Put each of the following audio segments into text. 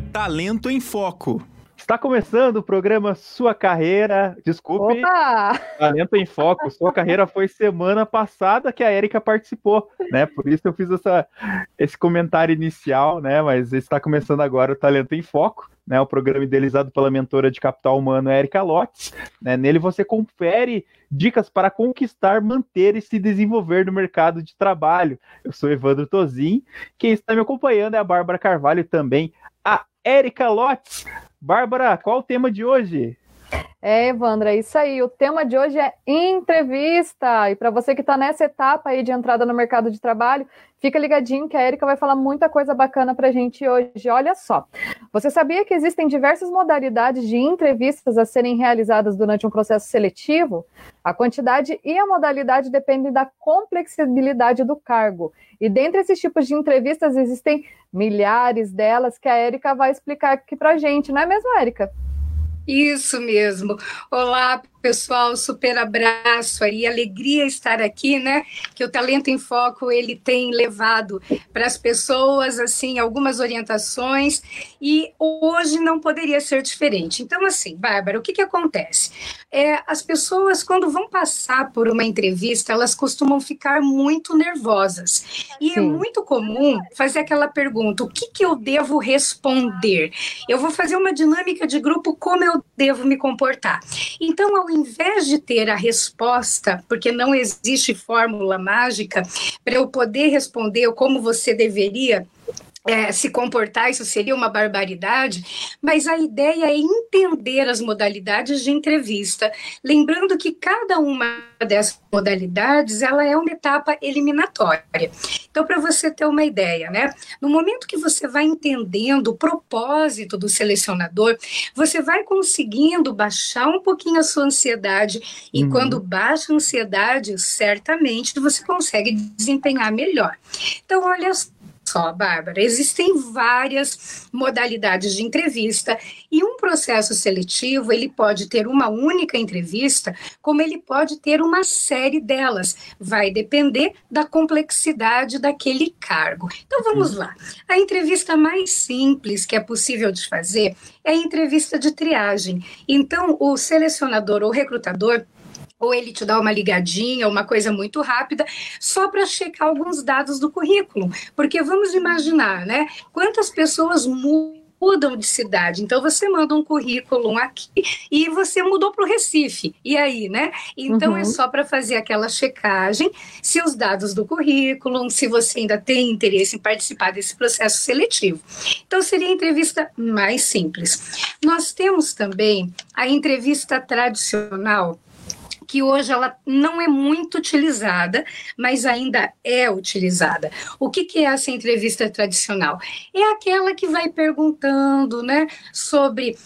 Talento em Foco. Está começando o programa Sua Carreira. Desculpe, Opa! Talento em Foco. Sua Carreira foi semana passada que a Érica participou, né? Por isso eu fiz esse comentário inicial, né? Mas está começando agora o Talento em Foco, né? O programa idealizado pela mentora de capital humano Érica Lotz, né? Nele você confere dicas para conquistar, manter e se desenvolver no mercado de trabalho. Eu sou Evandro Tozin. Quem está me acompanhando é a Bárbara Carvalho, também a Érica Lotz. Bárbara, qual o tema de hoje? Evandro, é isso aí. O tema de hoje é entrevista. E para você que está nessa etapa aí de entrada no mercado de trabalho, fica ligadinho que a Érica vai falar muita coisa bacana para a gente hoje. Olha só, você sabia que existem diversas modalidades de entrevistas a serem realizadas durante um processo seletivo? A quantidade e a modalidade dependem da complexibilidade do cargo. E dentre esses tipos de entrevistas existem milhares delas que a Érica vai explicar aqui para a gente, não é mesmo, Érica? Isso mesmo. Olá, pessoal, super abraço aí, alegria estar aqui, né? Que o Talento em Foco, ele tem levado para as pessoas, assim, algumas orientações e hoje não poderia ser diferente. Então, assim, Bárbara, o que acontece? As pessoas, quando vão passar por uma entrevista, elas costumam ficar muito nervosas. E Sim. É muito comum fazer aquela pergunta, o que eu devo responder? Eu vou fazer uma dinâmica de grupo, como eu devo me comportar? Então, ao invés de ter a resposta, porque não existe fórmula mágica para eu poder responder como você deveria se comportar, isso seria uma barbaridade, mas a ideia é entender as modalidades de entrevista, lembrando que cada uma dessas modalidades, ela é uma etapa eliminatória. Então, para você ter uma ideia, né? No momento que você vai entendendo o propósito do selecionador, você vai conseguindo baixar um pouquinho a sua ansiedade, e quando baixa a ansiedade, certamente você consegue desempenhar melhor. Então, olha só, Bárbara, existem várias modalidades de entrevista e um processo seletivo, ele pode ter uma única entrevista, como ele pode ter uma série delas. Vai depender da complexidade daquele cargo. Então, vamos lá. A entrevista mais simples que é possível de fazer é a entrevista de triagem. Então, o selecionador ou recrutador, ou ele te dá uma ligadinha, uma coisa muito rápida, só para checar alguns dados do currículo. Porque vamos imaginar, né? Quantas pessoas mudam de cidade. Então, você manda um currículo aqui e você mudou para o Recife. E aí, né? Então, é só para fazer aquela checagem, se os dados do currículo, se você ainda tem interesse em participar desse processo seletivo. Então, seria a entrevista mais simples. Nós temos também a entrevista tradicional, que hoje ela não é muito utilizada, mas ainda é utilizada. O que é essa entrevista tradicional? É aquela que vai perguntando, né, sobre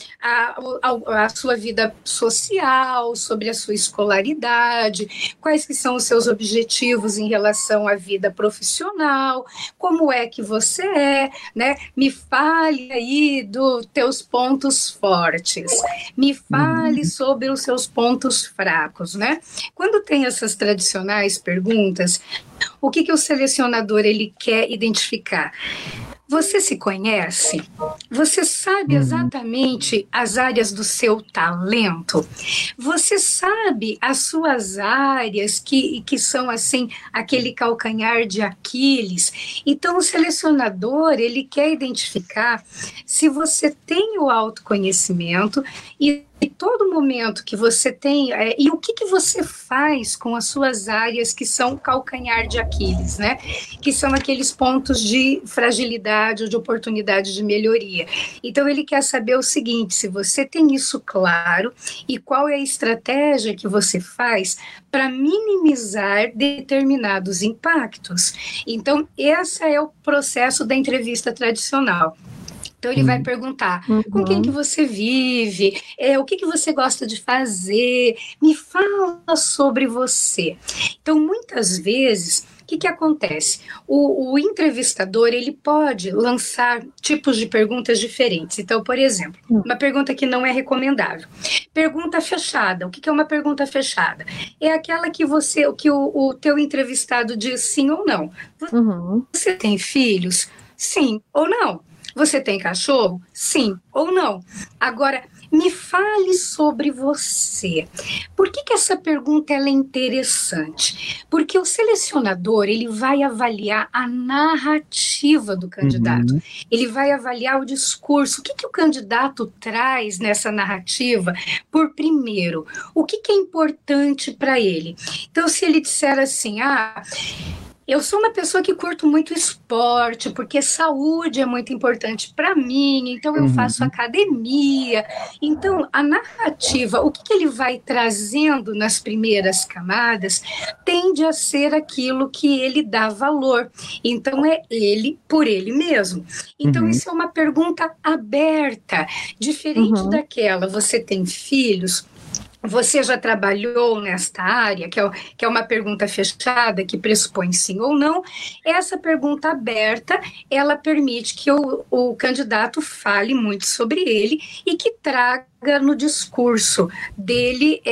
a sua vida social, sobre a sua escolaridade, quais que são os seus objetivos em relação à vida profissional, como é que você é, né? Me fale aí dos teus pontos fortes, me fale sobre os seus pontos fracos, né? Quando tem essas tradicionais perguntas, o que o selecionador ele quer identificar? Você se conhece? Você sabe exatamente as áreas do seu talento? Você sabe as suas áreas que são, assim, aquele calcanhar de Aquiles? Então, o selecionador, ele quer identificar se você tem o autoconhecimento e todo momento que você tem, e o que você faz com as suas áreas que são calcanhar de Aquiles, né? Que são aqueles pontos de fragilidade ou de oportunidade de melhoria. Então, ele quer saber o seguinte, se você tem isso claro e qual é a estratégia que você faz para minimizar determinados impactos. Então, esse é o processo da entrevista tradicional. Então, ele vai perguntar com quem que você vive, o que você gosta de fazer, me fala sobre você. Então, muitas vezes, o que acontece? O entrevistador, ele pode lançar tipos de perguntas diferentes. Então, por exemplo, uma pergunta que não é recomendável. Pergunta fechada. O que é uma pergunta fechada? É aquela que o teu entrevistado diz sim ou não. Você tem filhos? Sim ou não? Você tem cachorro? Sim ou não? Agora, me fale sobre você. Por que essa pergunta ela é interessante? Porque o selecionador ele vai avaliar a narrativa do candidato. Ele vai avaliar o discurso. O que o candidato traz nessa narrativa? Por primeiro, o que é importante para ele? Então, se ele disser assim, eu sou uma pessoa que curto muito esporte, porque saúde é muito importante para mim, então eu faço academia. Então, a narrativa, o que ele vai trazendo nas primeiras camadas, tende a ser aquilo que ele dá valor. Então, é ele por ele mesmo. Então, isso é uma pergunta aberta, diferente daquela, você tem filhos? Você já trabalhou nesta área, que é uma pergunta fechada, que pressupõe sim ou não. Essa pergunta aberta, ela permite que o candidato fale muito sobre ele e que traga no discurso dele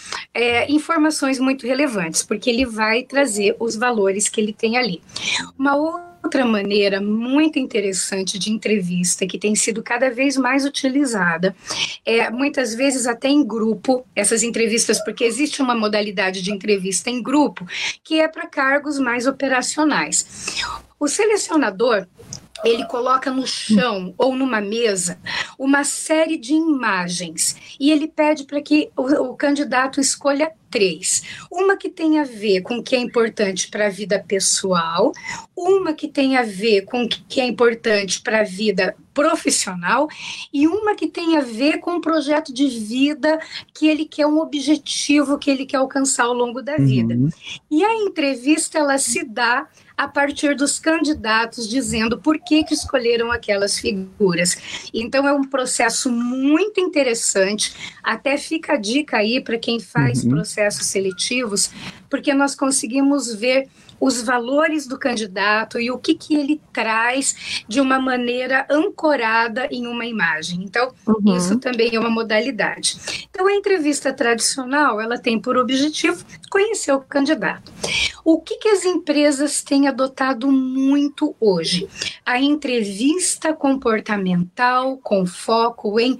informações muito relevantes, porque ele vai trazer os valores que ele tem ali. Uma outra maneira muito interessante de entrevista, que tem sido cada vez mais utilizada, muitas vezes até em grupo, essas entrevistas, porque existe uma modalidade de entrevista em grupo, que é para cargos mais operacionais. O selecionador, ele coloca no chão ou numa mesa uma série de imagens e ele pede para que o candidato escolha 3. Uma que tem a ver com o que é importante para a vida pessoal, uma que tem a ver com o que é importante para a vida profissional e uma que tem a ver com um projeto de vida que ele quer, um objetivo que ele quer alcançar ao longo da vida. E a entrevista, ela se dá a partir dos candidatos dizendo por que escolheram aquelas figuras. Então, é um processo muito interessante, até fica a dica aí para quem faz processos seletivos, porque nós conseguimos ver os valores do candidato e o que ele traz de uma maneira ancorada em uma imagem. Então, isso também é uma modalidade. Então, a entrevista tradicional, ela tem por objetivo conhecer o candidato. O que as empresas têm adotado muito hoje? A entrevista comportamental com foco em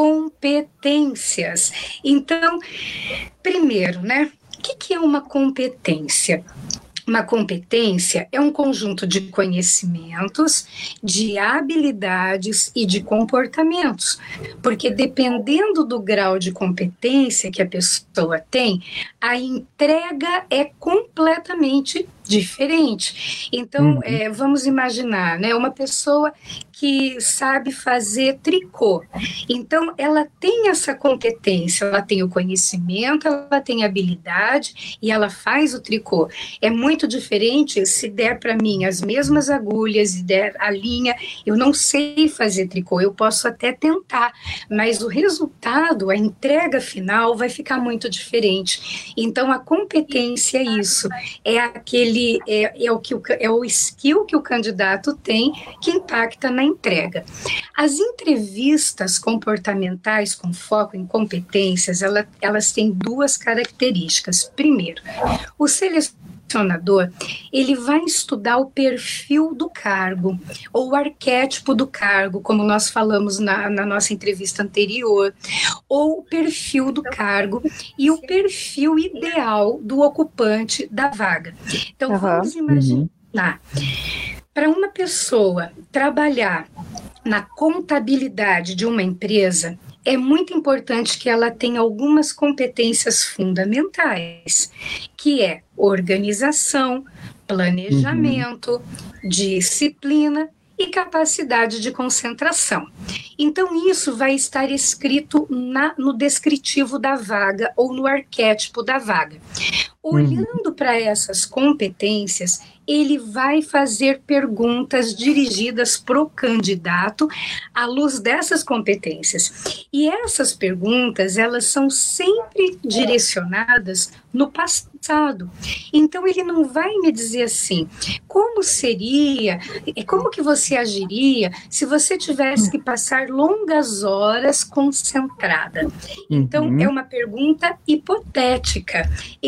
competências. Então, primeiro, né? O que é uma competência? Uma competência é um conjunto de conhecimentos, de habilidades e de comportamentos, porque dependendo do grau de competência que a pessoa tem, a entrega é completamente diferente. Então, vamos imaginar, né, uma pessoa que sabe fazer tricô. Então, ela tem essa competência, ela tem o conhecimento, ela tem a habilidade e ela faz o tricô. É muito diferente se der para mim as mesmas agulhas e der a linha, eu não sei fazer tricô, eu posso até tentar, mas o resultado, a entrega final vai ficar muito diferente. Então, a competência é isso, é o skill que o candidato tem que impacta na entrega. As entrevistas comportamentais com foco em competências, elas têm 2 características. Primeiro, o selecionador, ele vai estudar o perfil do cargo, ou o arquétipo do cargo, como nós falamos na nossa entrevista anterior, ou o perfil do cargo e o perfil ideal do ocupante da vaga. Então, vamos imaginar, para uma pessoa trabalhar na contabilidade de uma empresa, é muito importante que ela tenha algumas competências fundamentais, que é organização, planejamento, disciplina e capacidade de concentração. Então, isso vai estar escrito no descritivo da vaga ou no arquétipo da vaga. Olhando para essas competências, ele vai fazer perguntas dirigidas para o candidato à luz dessas competências. E essas perguntas, elas são sempre direcionadas no passado. Então, ele não vai me dizer assim, como que você agiria se você tivesse que passar longas horas concentrada? Então, é uma pergunta hipotética. Esse tipo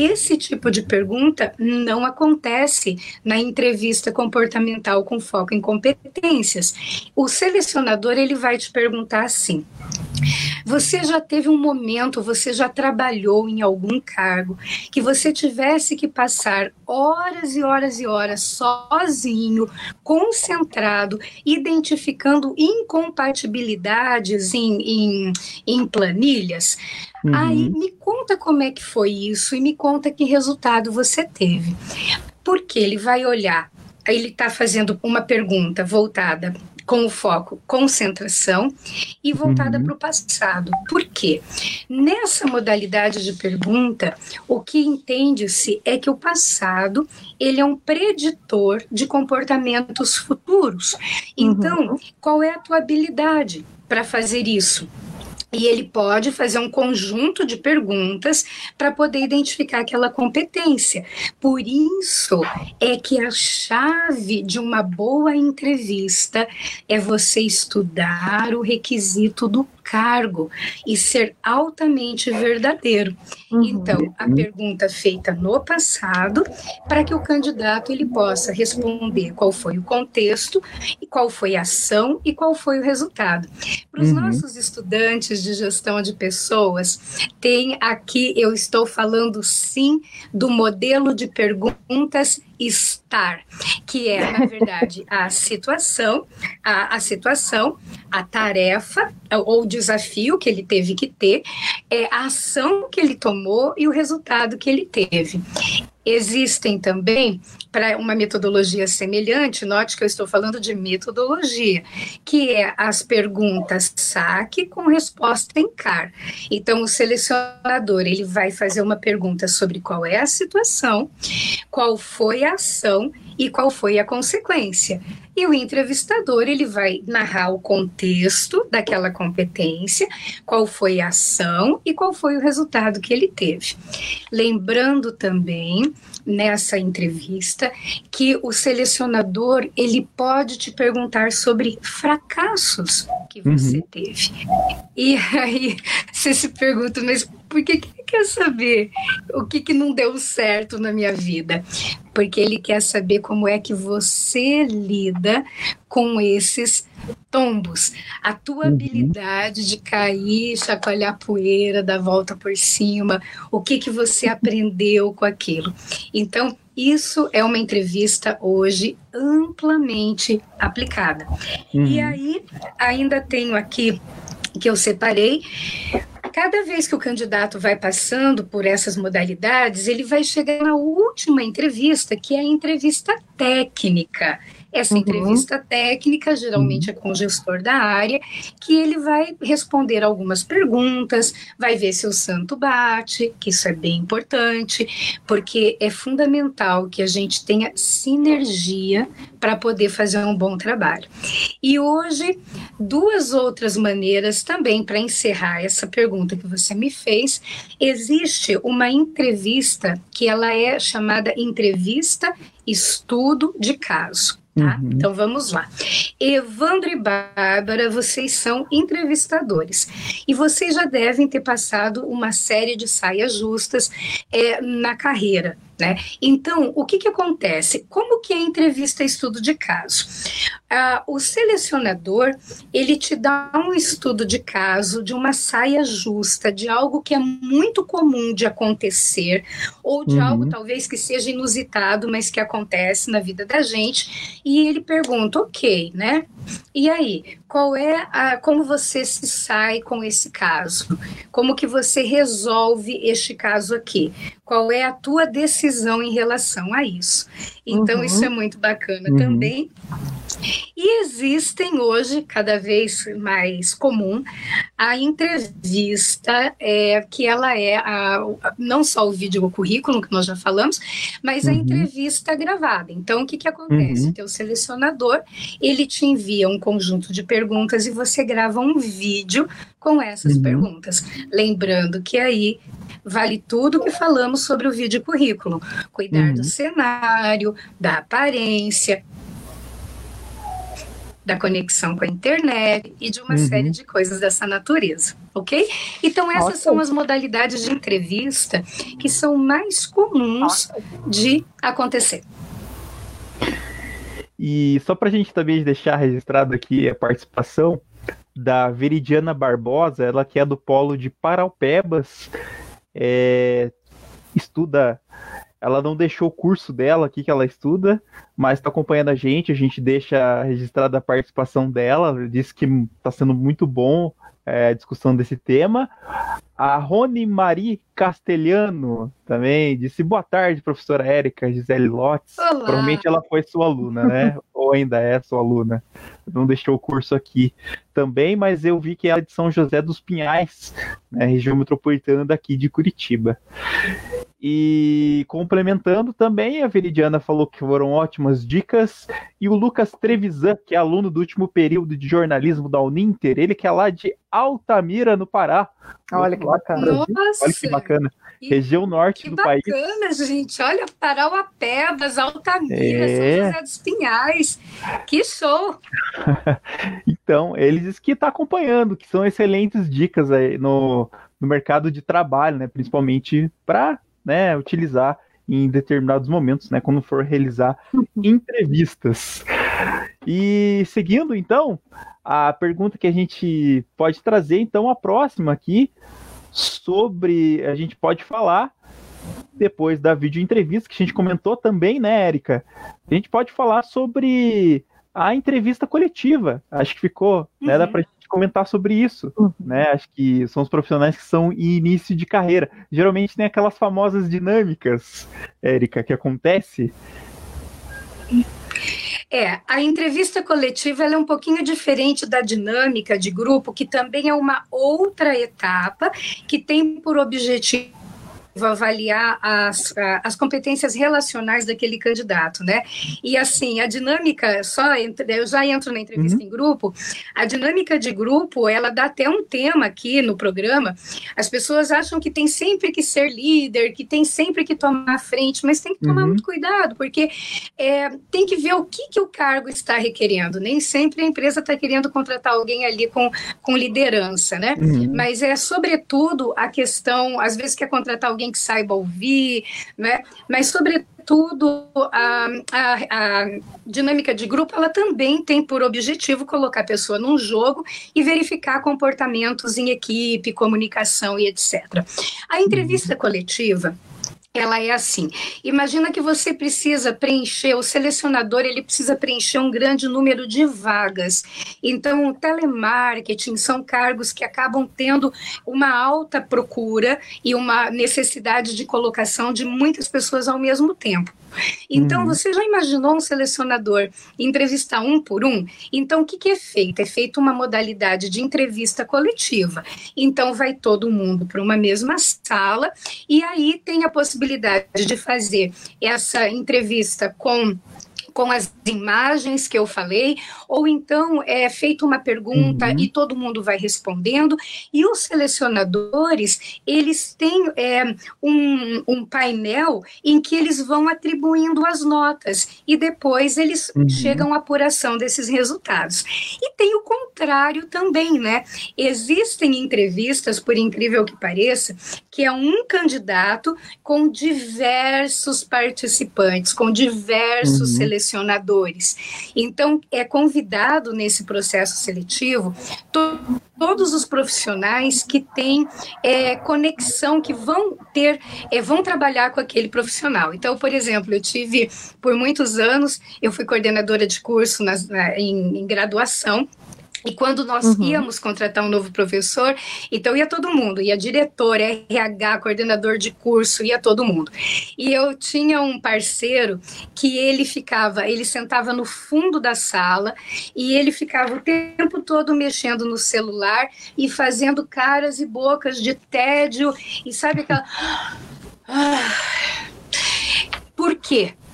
tipo de pergunta não acontece na entrevista comportamental com foco em competências. O selecionador, ele vai te perguntar assim: você já teve um momento, você já trabalhou em algum cargo que você tivesse que passar horas e horas e horas sozinho, concentrado, identificando incompatibilidades em planilhas? Aí me conta como é que foi isso e me conta que resultado você teve. Porque ele vai olhar, ele está fazendo uma pergunta voltada com o foco concentração e voltada para o passado. Por quê? Nessa modalidade de pergunta, o que entende-se é que o passado, ele é um preditor de comportamentos futuros. Então, qual é a tua habilidade para fazer isso? E ele pode fazer um conjunto de perguntas para poder identificar aquela competência. Por isso é que a chave de uma boa entrevista é você estudar o requisito do cargo e ser altamente verdadeiro. Então, a pergunta feita no passado, para que o candidato ele possa responder qual foi o contexto, e qual foi a ação e qual foi o resultado. Para os nossos estudantes de gestão de pessoas, tem aqui, eu estou falando sim do modelo de perguntas STAR, que é, na verdade, a situação, a tarefa ou desafio que ele teve que ter, a ação que ele tomou e o resultado que ele teve. Existem também, para uma metodologia semelhante, note que eu estou falando de metodologia, que é as perguntas SAC com resposta em CAR. Então, o selecionador ele vai fazer uma pergunta sobre qual é a situação, qual foi a ação e qual foi a consequência. E o entrevistador ele vai narrar o contexto daquela competência, qual foi a ação e qual foi o resultado que ele teve. Lembrando também, nessa entrevista, que o selecionador ele pode te perguntar sobre fracassos que você teve. E aí você se pergunta, mas por que ele quer saber o que não deu certo na minha vida? Porque ele quer saber como é que você lida com esses tombos. A tua habilidade de cair, chacoalhar poeira, dar volta por cima, o que você aprendeu com aquilo. Então, isso é uma entrevista hoje amplamente aplicada. E aí, ainda tenho aqui que eu separei. Cada vez que o candidato vai passando por essas modalidades, ele vai chegar na última entrevista, que é a entrevista técnica. Essa entrevista técnica geralmente é com o gestor da área, que ele vai responder algumas perguntas, vai ver se o santo bate, que isso é bem importante, porque é fundamental que a gente tenha sinergia para poder fazer um bom trabalho. E hoje, duas outras maneiras também para encerrar essa pergunta que você me fez. Existe uma entrevista que ela é chamada entrevista estudo de caso. Tá? Então vamos lá. Evandro e Bárbara, vocês são entrevistadores e vocês já devem ter passado uma série de saias justas na carreira, né? Então, o que acontece? Como que é a entrevista estudo de caso? O selecionador, ele te dá um estudo de caso de uma saia justa, de algo que é muito comum de acontecer, ou de algo talvez que seja inusitado, mas que acontece na vida da gente, e ele pergunta, ok, né? E aí, como você se sai com esse caso? Como que você resolve este caso aqui? Qual é a tua decisão em relação a isso? Então, isso é muito bacana também. E existem hoje, cada vez mais comum, a entrevista, que ela é não só o vídeo currículo, que nós já falamos, mas a entrevista gravada. Então, o que acontece? O teu selecionador, ele te envia um conjunto de perguntas e você grava um vídeo com essas perguntas. Lembrando que aí vale tudo o que falamos sobre o vídeo currículo. Cuidar do cenário, da aparência, da conexão com a internet e de uma série de coisas dessa natureza, ok? Então, essas são as modalidades de entrevista que são mais comuns de acontecer. E só para a gente também deixar registrado aqui a participação da Veridiana Barbosa, ela que é do Polo de Paraupebas, estuda... Ela não deixou o curso dela aqui que ela estuda, mas está acompanhando a gente deixa registrada a participação dela, ela disse que está sendo muito bom a discussão desse tema. A Rony Marie Castelhano também disse: boa tarde, professora Érica Gisele Lotz. Olá. Provavelmente ela foi sua aluna, né? Ou ainda é sua aluna. Não deixou o curso aqui também, mas eu vi que ela é de São José dos Pinhais, né, região metropolitana daqui de Curitiba. E complementando também, a Veridiana falou que foram ótimas dicas. E o Lucas Trevisan, que é aluno do último período de jornalismo da Uninter, ele que é lá de Altamira, no Pará. Olha que bacana. Nossa, olha que bacana. Região norte do país. Que bacana, gente. Olha, Parauapebas, Altamira, São José dos Pinhais. Que show! Então, ele diz que está acompanhando, que são excelentes dicas aí no mercado de trabalho, né? Principalmente para utilizar em determinados momentos, né? Quando for realizar entrevistas. E seguindo, então, a pergunta que a gente pode trazer, então, a próxima aqui, a gente pode falar, depois da videoentrevista que a gente comentou também, né, Érica? A gente pode falar sobre a entrevista coletiva. Acho que ficou, né? Dá pra gente comentar sobre isso, né? Acho que são os profissionais que são em início de carreira. Geralmente tem aquelas famosas dinâmicas, Érica, que acontece. A entrevista coletiva ela é um pouquinho diferente da dinâmica de grupo, que também é uma outra etapa que tem por objetivo avaliar as competências relacionais daquele candidato, né? E assim, a dinâmica, eu já entro na entrevista em grupo, a dinâmica de grupo, ela dá até um tema aqui no programa. As pessoas acham que tem sempre que ser líder, que tem sempre que tomar a frente, mas tem que tomar muito cuidado, porque tem que ver o que o cargo está requerendo. Nem sempre a empresa está querendo contratar alguém ali com liderança, né? Mas sobretudo, a questão, às vezes, quer contratar alguém que saiba ouvir, né? Mas, sobretudo, a dinâmica de grupo, ela também tem por objetivo colocar a pessoa num jogo e verificar comportamentos em equipe, comunicação e etc. A entrevista coletiva, ela é assim, imagina que você precisa preencher, o selecionador ele precisa preencher um grande número de vagas, então o telemarketing são cargos que acabam tendo uma alta procura e uma necessidade de colocação de muitas pessoas ao mesmo tempo. Então, você já imaginou um selecionador entrevistar um por um? Então, o que é feito? É feita uma modalidade de entrevista coletiva. Então, vai todo mundo para uma mesma sala e aí tem a possibilidade de fazer essa entrevista com as imagens que eu falei, ou então é feita uma pergunta e todo mundo vai respondendo, e os selecionadores, eles têm um painel em que eles vão atribuindo as notas, e depois eles chegam à apuração desses resultados. E tem o contrário também, né? Existem entrevistas, por incrível que pareça, que é um candidato com diversos participantes, com diversos selecionadores. Então, é convidado nesse processo seletivo todos os profissionais que têm conexão, que vão trabalhar com aquele profissional. Então, por exemplo, eu tive, por muitos anos, eu fui coordenadora de curso em graduação. E quando nós íamos contratar um novo professor, então ia todo mundo, ia diretor, RH, coordenador de curso, ia todo mundo. E eu tinha um parceiro que ele sentava no fundo da sala e ele ficava o tempo todo mexendo no celular e fazendo caras e bocas de tédio e sabe aquela... Por quê?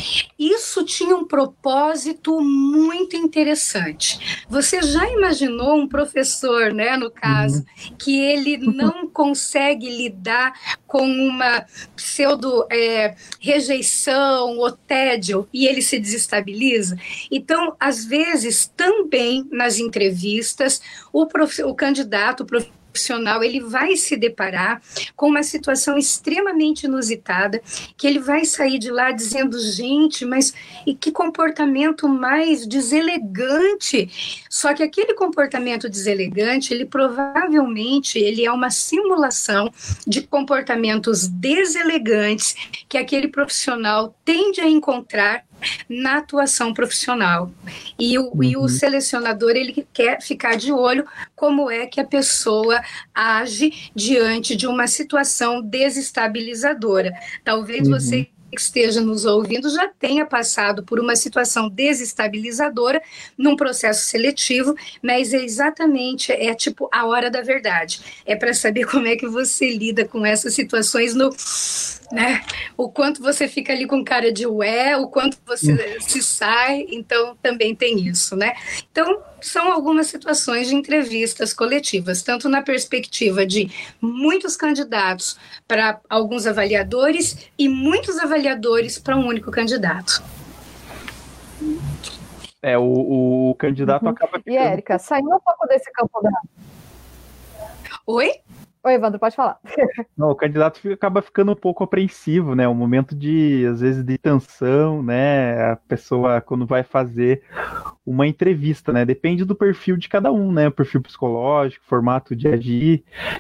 Isso tinha um propósito muito interessante. Você já imaginou um professor, né, no caso, que ele não consegue lidar com uma pseudo rejeição ou tédio e ele se desestabiliza? Então, às vezes, também nas entrevistas, o candidato, o profissional, ele vai se deparar com uma situação extremamente inusitada, que ele vai sair de lá dizendo, gente, mas e que comportamento mais deselegante. Só que aquele comportamento deselegante, ele provavelmente ele é uma simulação de comportamentos deselegantes que aquele profissional tende a encontrar na atuação profissional. E o selecionador, ele quer ficar de olho como é que a pessoa age diante de uma situação desestabilizadora. Talvez você que esteja nos ouvindo já tenha passado por uma situação desestabilizadora num processo seletivo, mas é exatamente, tipo a hora da verdade. É para saber como é que você lida com essas situações né? O quanto você fica ali com cara de ué, o quanto você se sai, então também tem isso, né? Então, são algumas situações de entrevistas coletivas, tanto na perspectiva de muitos candidatos para alguns avaliadores e muitos avaliadores para um único candidato. O candidato acaba ficando... E, Érica, saindo um pouco desse campo da... Oi, Evandro, pode falar. Não, o candidato acaba ficando um pouco apreensivo, né? Um momento de, às vezes, de tensão, né? A pessoa, quando vai fazer uma entrevista, né? Depende do perfil de cada um, né? O perfil psicológico, formato de agir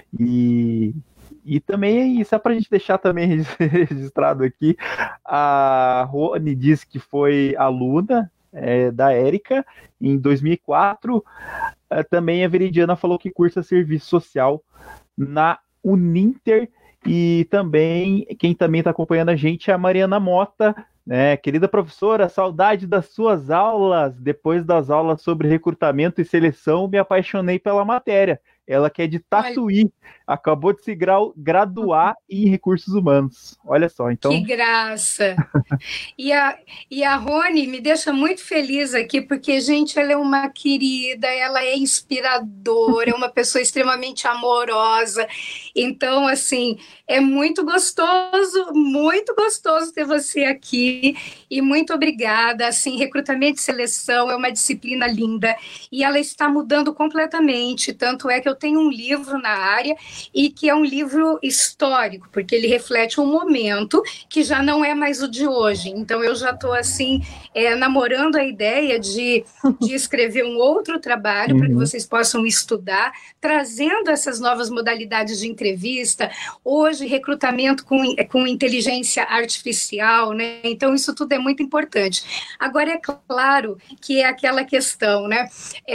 e também, isso é para a gente deixar também registrado aqui, a Rony disse que foi aluna da Érica em 2004. Também a Veridiana falou que cursa serviço social na Uninter, e também quem também está acompanhando a gente é a Mariana Mota, né? Querida professora, saudade das suas aulas. Depois das aulas sobre recrutamento e seleção, me apaixonei pela matéria. Ela que é de Tatuí, acabou de se graduar em recursos humanos. Olha só, então... Que graça! E a Rony me deixa muito feliz aqui, porque, gente, ela é uma querida, ela é inspiradora, é uma pessoa extremamente amorosa. Então, assim, é muito gostoso ter você aqui. E muito obrigada. Assim, recrutamento e seleção é uma disciplina linda e ela está mudando completamente. Tanto é que eu tenho um livro na área e que é um livro histórico, porque ele reflete um momento que já não é mais o de hoje. Então, eu já estou, assim, namorando a ideia de escrever um outro trabalho para que vocês possam estudar, trazendo essas novas modalidades de entrevista. Hoje, recrutamento com inteligência artificial, né? Então, isso tudo é muito importante. Agora, é claro que é aquela questão, né?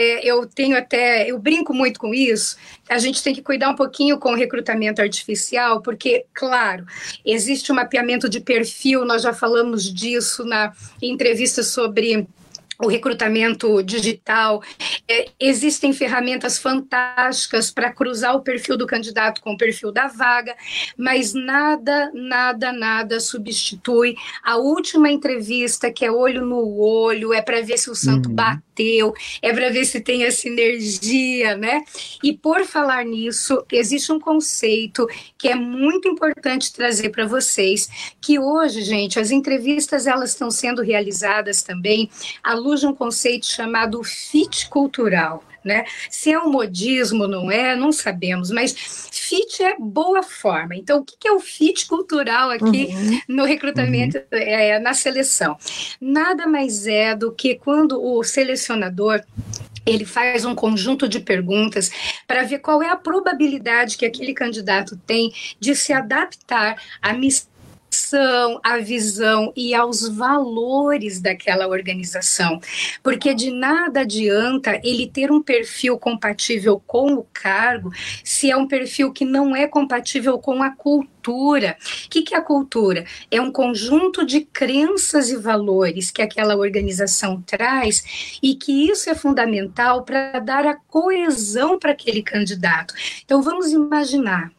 Eu brinco muito com isso. A gente tem que cuidar um pouquinho com o recrutamento artificial, porque, claro, existe um mapeamento de perfil, nós já falamos disso na entrevista sobre o recrutamento digital. Existem ferramentas fantásticas para cruzar o perfil do candidato com o perfil da vaga, mas nada substitui a última entrevista, que é olho no olho, é para ver se o santo bateu, é para ver se tem essa energia, né? E por falar nisso, existe um conceito que é muito importante trazer para vocês, que hoje, gente, as entrevistas elas estão sendo realizadas também à luz de um conceito chamado fit cultural, né? Se é um modismo, não sabemos, mas fit é boa forma. Então, o que é o fit cultural aqui no recrutamento, na seleção? Nada mais é do que quando o selecionador ele faz um conjunto de perguntas para ver qual é a probabilidade que aquele candidato tem de se adaptar à missão, a visão e aos valores daquela organização, porque de nada adianta ele ter um perfil compatível com o cargo se é um perfil que não é compatível com a cultura. O que é a cultura? É um conjunto de crenças e valores que aquela organização traz e que isso é fundamental para dar a coesão para aquele candidato. Então vamos imaginar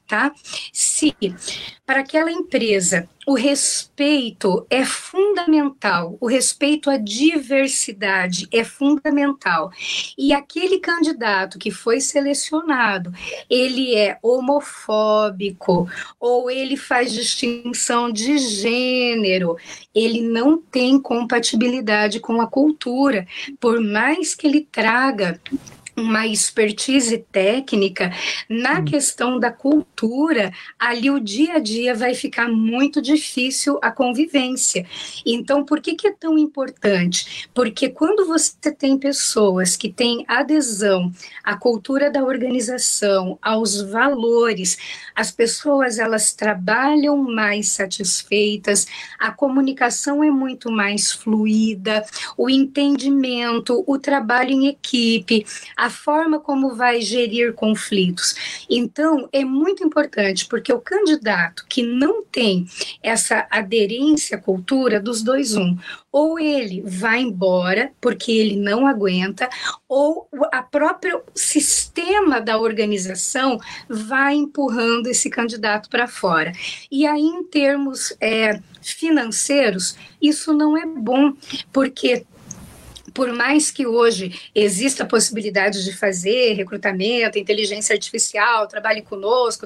tá? Se para aquela empresa o respeito é fundamental, o respeito à diversidade é fundamental, e aquele candidato que foi selecionado, ele é homofóbico, ou ele faz distinção de gênero, ele não tem compatibilidade com a cultura, por mais que ele traga uma expertise técnica na questão da cultura, ali o dia a dia vai ficar muito difícil a convivência. Então, por que é tão importante? Porque quando você tem pessoas que têm adesão à cultura da organização, aos valores, as pessoas elas trabalham mais satisfeitas, a comunicação é muito mais fluida, o entendimento, o trabalho em equipe, a forma como vai gerir conflitos. Então, é muito importante, porque o candidato que não tem essa aderência à cultura, dos dois, ou ele vai embora porque ele não aguenta, ou o próprio sistema da organização vai empurrando esse candidato para fora. E aí, em termos financeiros, isso não é bom, porque por mais que hoje exista a possibilidade de fazer recrutamento, inteligência artificial, trabalhe conosco,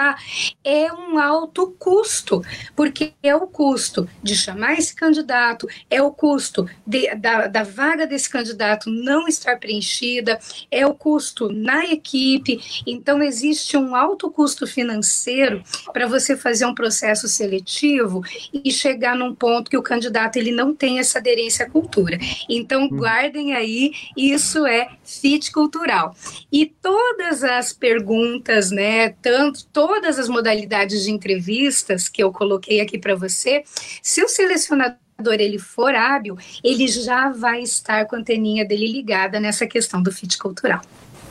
é um alto custo, porque é o custo de chamar esse candidato, é o custo da vaga desse candidato não estar preenchida, é o custo na equipe. Então, existe um alto custo financeiro para você fazer um processo seletivo e chegar num ponto que o candidato ele não tem essa aderência à cultura. Então, guardem aí, isso é fit cultural. E todas as perguntas, né, todas as modalidades de entrevistas que eu coloquei aqui para você, se o selecionador ele for hábil, ele já vai estar com a anteninha dele ligada nessa questão do fit cultural.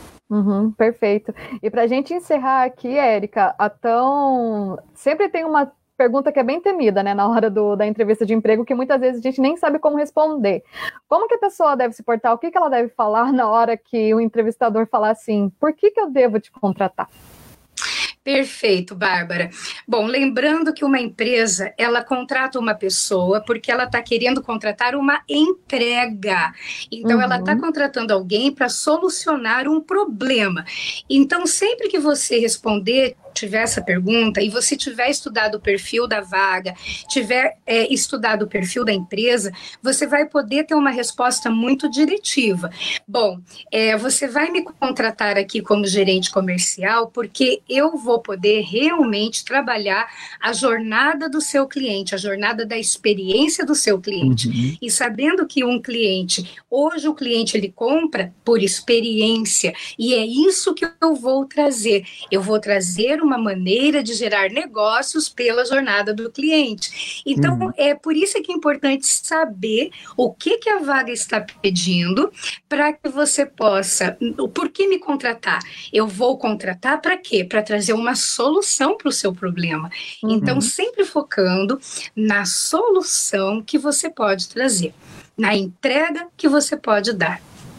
Perfeito. E para a gente encerrar aqui, Érica, sempre tem uma pergunta que é bem temida, né, na hora da entrevista de emprego, que muitas vezes a gente nem sabe como responder. Como que a pessoa deve se portar? O que ela deve falar na hora que o entrevistador falar assim, por que eu devo te contratar? Perfeito, Bárbara. Bom, lembrando que uma empresa, ela contrata uma pessoa porque ela está querendo contratar uma entrega. Então, ela está contratando alguém para solucionar um problema. Então, sempre que você tiver essa pergunta e você tiver estudado o perfil da vaga, tiver estudado o perfil da empresa, você vai poder ter uma resposta muito diretiva. Bom, você vai me contratar aqui como gerente comercial porque eu vou poder realmente trabalhar a jornada do seu cliente, a jornada da experiência do seu cliente. E sabendo que hoje o cliente ele compra por experiência, e é isso que eu vou trazer. Eu vou trazer uma maneira de gerar negócios pela jornada do cliente. Então, é por isso que é importante saber o que a vaga está pedindo, para que você possa... Por que me contratar? Eu vou contratar para quê? Para trazer uma solução para o seu problema. Então, sempre focando na solução que você pode trazer, na entrega que você pode dar.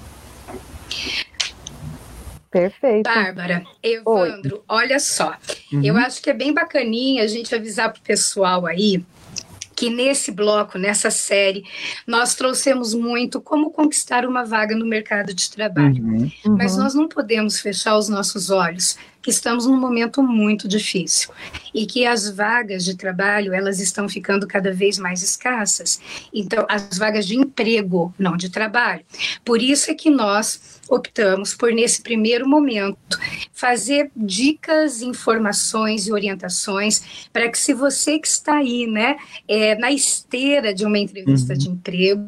Perfeito. Bárbara, Evandro, olha só, eu acho que é bem bacaninha a gente avisar para o pessoal aí que nesse bloco, nessa série, nós trouxemos muito como conquistar uma vaga no mercado de trabalho. Mas nós não podemos fechar os nossos olhos, que estamos num momento muito difícil e que as vagas de trabalho, elas estão ficando cada vez mais escassas. Então, as vagas de emprego, não de trabalho. Por isso é que nós optamos por, nesse primeiro momento, fazer dicas, informações e orientações para que, se você que está aí, né, na esteira de uma entrevista de emprego,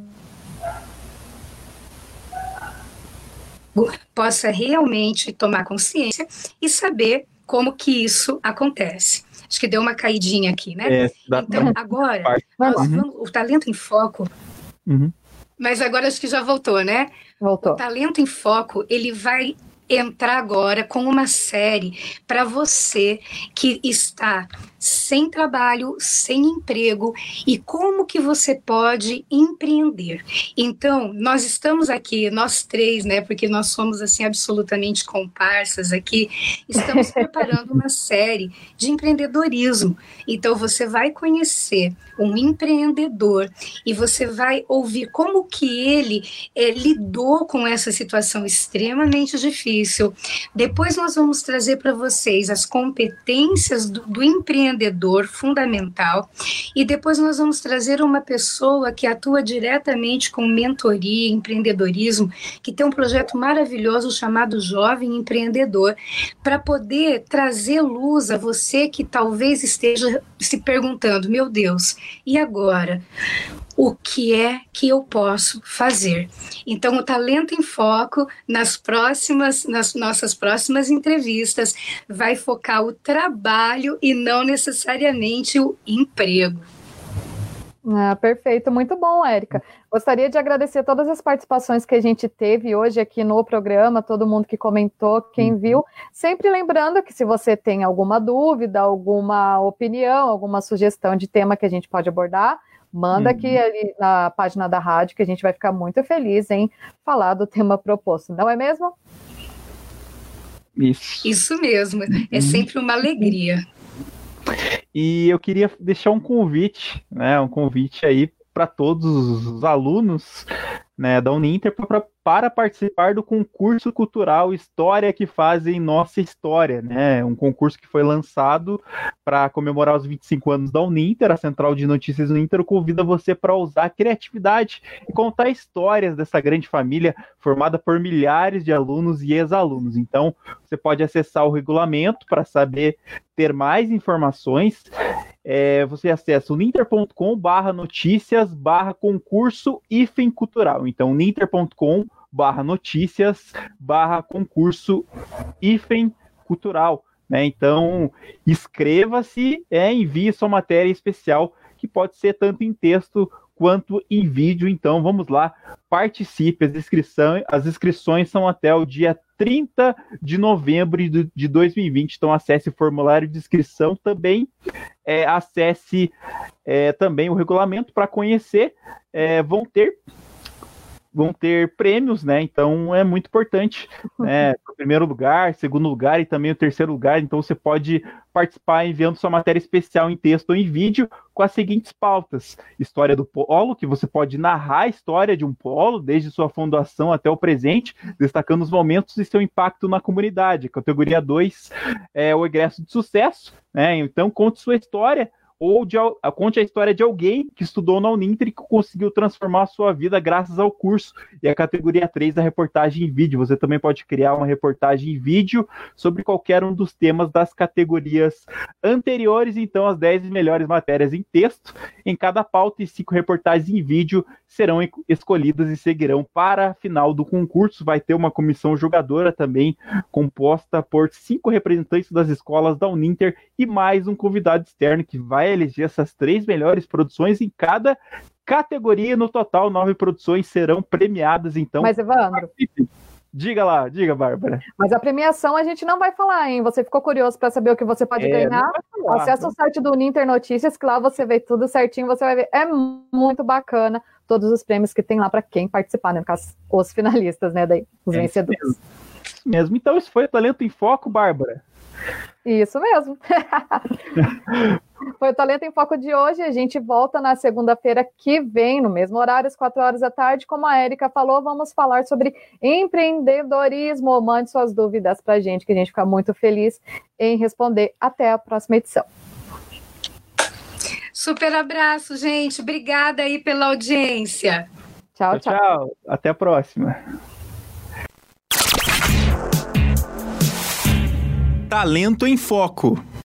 possa realmente tomar consciência e saber como que isso acontece. Acho que deu uma caidinha aqui, né? Então, agora, o Talento em Foco... Mas agora acho que já voltou, né? Voltou. O Talento em Foco, ele vai entrar agora com uma série para você que está sem trabalho, sem emprego, e como que você pode empreender. Então, nós estamos aqui, nós três, né, porque nós somos assim absolutamente comparsas aqui, estamos preparando uma série de empreendedorismo. Então, você vai conhecer um empreendedor e você vai ouvir como que ele lidou com essa situação extremamente difícil. Depois nós vamos trazer para vocês as competências do empreendedor fundamental, e depois nós vamos trazer uma pessoa que atua diretamente com mentoria, empreendedorismo, que tem um projeto maravilhoso chamado Jovem Empreendedor, para poder trazer luz a você que talvez esteja se perguntando, meu Deus, e agora? O que é que eu posso fazer? Então, o Talento em Foco, nas nossas próximas entrevistas, vai focar o trabalho e não necessariamente o emprego. Perfeito, muito bom, Érica. Gostaria de agradecer todas as participações que a gente teve hoje aqui no programa, todo mundo que comentou, quem viu. Sempre lembrando que se você tem alguma dúvida, alguma opinião, alguma sugestão de tema que a gente pode abordar, manda aqui ali na página da rádio, que a gente vai ficar muito feliz em falar do tema proposto, não é mesmo? Isso mesmo, é sempre uma alegria. E eu queria deixar um convite, né, aí para todos os alunos, né, da Uninter para participar do concurso cultural História que Fazem Nossa História, né? Um concurso que foi lançado para comemorar os 25 anos da Uninter. A Central de Notícias Uninter convida você para usar a criatividade e contar histórias dessa grande família formada por milhares de alunos e ex-alunos. Então, você pode acessar o regulamento para saber ter mais informações. Você acessa o ninter.com/noticias/concurso ninter.com/noticias/concurso cultural, né? Então, inscreva-se, envie sua matéria especial, que pode ser tanto em texto quanto em vídeo. Então, vamos lá, participe. As inscrições são até o dia 30 de novembro de 2020. Então, acesse o formulário de inscrição também. Acesse também o regulamento para conhecer. Vão ter prêmios, né? Então é muito importante, né? O primeiro lugar, segundo lugar e também o terceiro lugar. Então você pode participar enviando sua matéria especial em texto ou em vídeo com as seguintes pautas: história do polo, que você pode narrar a história de um polo, desde sua fundação até o presente, destacando os momentos e seu impacto na comunidade. Categoria 2 é o egresso de sucesso, né? Então conte sua história, ou conte a história de alguém que estudou na Uninter e que conseguiu transformar a sua vida graças ao curso. E a categoria 3 da reportagem em vídeo. Você também pode criar uma reportagem em vídeo sobre qualquer um dos temas das categorias anteriores. Então, as 10 melhores matérias em texto em cada pauta e 5 reportagens em vídeo serão escolhidas e seguirão para a final do concurso. Vai ter uma comissão julgadora também, composta por 5 representantes das escolas da Uninter e mais um convidado externo que vai eleger essas 3 melhores produções em cada categoria. No total, 9 produções serão premiadas. Então, mas, Evandro, diga, Bárbara. Mas a premiação a gente não vai falar, hein? Você ficou curioso para saber o que você pode ganhar? Acesse o site do Uninter Notícias, que lá você vê tudo certinho, você vai ver. É muito bacana todos os prêmios que tem lá para quem participar, né? No caso, os finalistas, né? Daí, os vencedores. Isso mesmo. Então, isso foi o Talento em Foco, Bárbara. Isso mesmo. Foi o Talento em Foco de hoje. A gente volta na segunda-feira que vem, no mesmo horário, às 4 horas da tarde. Como a Érica falou, vamos falar sobre empreendedorismo. Mande suas dúvidas pra gente, que a gente fica muito feliz em responder. Até a próxima edição. Super abraço, gente. Obrigada aí pela audiência. Tchau. Até a próxima. Talento em Foco.